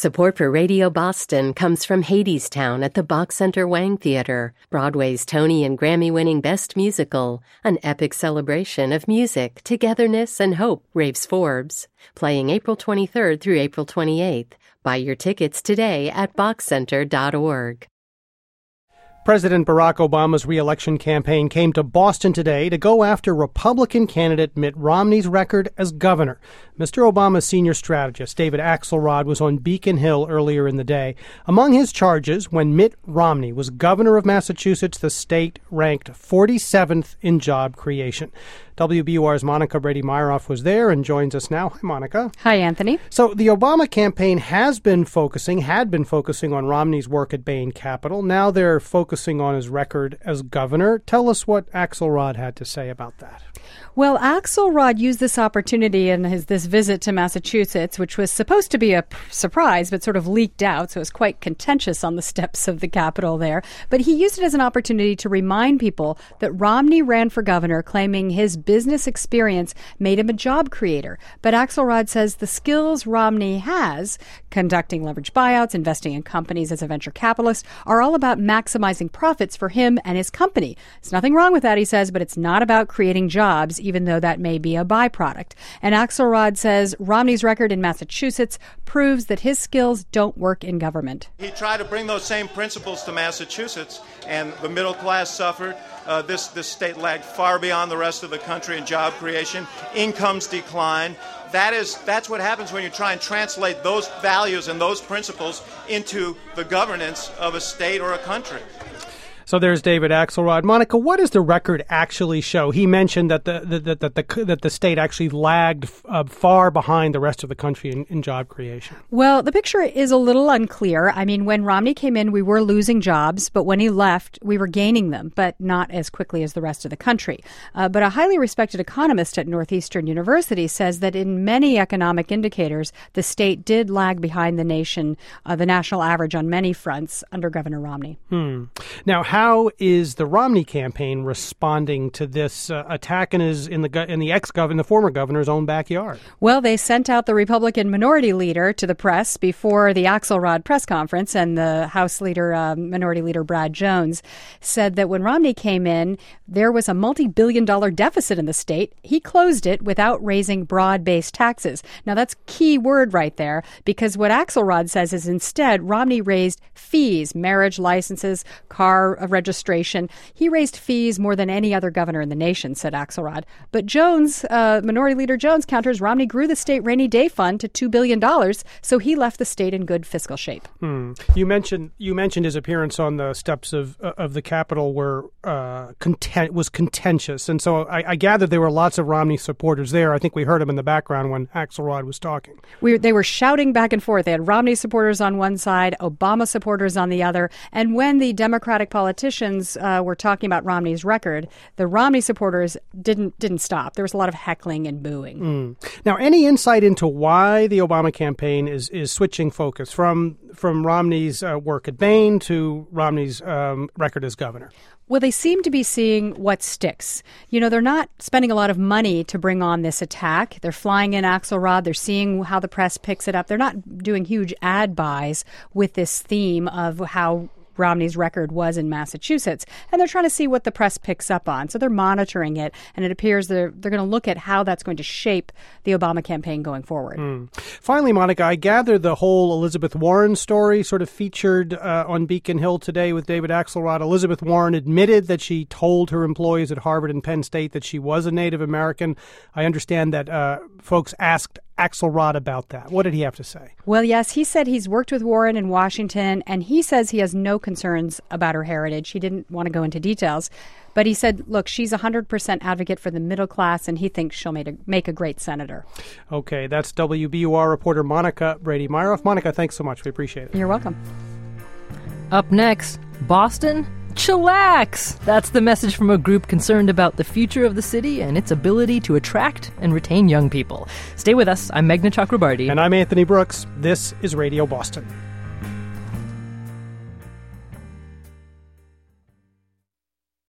Support for Radio Boston comes from Hadestown at the Bach Center Wang Theater, Broadway's Tony and Grammy-winning Best Musical, an epic celebration of music, togetherness, and hope, raves Forbes. Playing April 23rd through April 28th. Buy your tickets today at bachcenter.org. President Barack Obama's re-election campaign came to Boston today to go after Republican candidate Mitt Romney's record as governor. Mr. Obama's senior strategist, David Axelrod, was on Beacon Hill earlier in the day. Among his charges, when Mitt Romney was governor of Massachusetts, the state ranked 47th in job creation. WBUR's Monica Brady-Myroff was there and joins us now. Hi, Monica. Hi, Anthony. So the Obama campaign had been focusing on Romney's work at Bain Capital. Now they're focusing on his record as governor. Tell us what Axelrod had to say about that. Well, Axelrod used this opportunity in this visit to Massachusetts, which was supposed to be a surprise, but sort of leaked out, so it was quite contentious on the steps of the Capitol there. But he used it as an opportunity to remind people that Romney ran for governor, claiming his business experience made him a job creator. But Axelrod says the skills Romney has, conducting leveraged buyouts, investing in companies as a venture capitalist, are all about maximizing profits for him and his company. There's nothing wrong with that, he says, but it's not about creating jobs, even though that may be a byproduct. And Axelrod says Romney's record in Massachusetts proves that his skills don't work in government. He tried to bring those same principles to Massachusetts, and the middle class suffered. This state lagged far beyond the rest of the country in job creation. Incomes decline. That's what happens when you try and translate those values and those principles into the governance of a state or a country. So there's David Axelrod. Monica, what does the record actually show? He mentioned that the state actually lagged far behind the rest of the country in job creation. Well, the picture is a little unclear. I mean, when Romney came in, we were losing jobs, but when he left, we were gaining them, but not as quickly as the rest of the country. But a highly respected economist at Northeastern University says that in many economic indicators, the state did lag behind the nation, the national average on many fronts under Governor Romney. Now, how is the Romney campaign responding to this attack in the former governor's own backyard? Well, they sent out the Republican minority leader to the press before the Axelrod press conference, and the House leader, Minority Leader Brad Jones, said that when Romney came in, there was a multi-billion-dollar deficit in the state. He closed it without raising broad-based taxes. Now, that's key word right there, because what Axelrod says is instead Romney raised fees, marriage licenses, car registration. He raised fees more than any other governor in the nation, said Axelrod. But Jones, Minority Leader Jones, counters Romney grew the state rainy day fund to $2 billion, so he left the state in good fiscal shape. You mentioned his appearance on the steps of the Capitol was contentious, and so I gather there were lots of Romney supporters there. I think we heard him in the background when Axelrod was talking. They were shouting back and forth. They had Romney supporters on one side, Obama supporters on the other, and when the Democratic politicians were talking about Romney's record, the Romney supporters didn't stop. There was a lot of heckling and booing. Now, any insight into why the Obama campaign is switching focus from Romney's work at Bain to Romney's record as governor? Well, they seem to be seeing what sticks. You know, they're not spending a lot of money to bring on this attack. They're flying in Axelrod. They're seeing how the press picks it up. They're not doing huge ad buys with this theme of how Romney's record was in Massachusetts, and they're trying to see what the press picks up on. So they're monitoring it, and it appears they're going to look at how that's going to shape the Obama campaign going forward. Finally, Monica, I gather the whole Elizabeth Warren story sort of featured on Beacon Hill today with David Axelrod. Elizabeth Warren admitted that she told her employees at Harvard and Penn State that she was a Native American. I understand that folks asked Axelrod about that. What did he have to say? Well, yes, he said he's worked with Warren in Washington, and he says he has no concerns about her heritage. He didn't want to go into details, but he said, look, she's 100% advocate for the middle class, and he thinks she'll make a great senator. Okay, that's WBUR reporter Monica Brady-Myroff. Monica, thanks so much. We appreciate it. You're welcome. Up next, Boston? Chillax! That's the message from a group concerned about the future of the city and its ability to attract and retain young people. Stay with us. I'm Meghna Chakrabarty. And I'm Anthony Brooks. This is Radio Boston.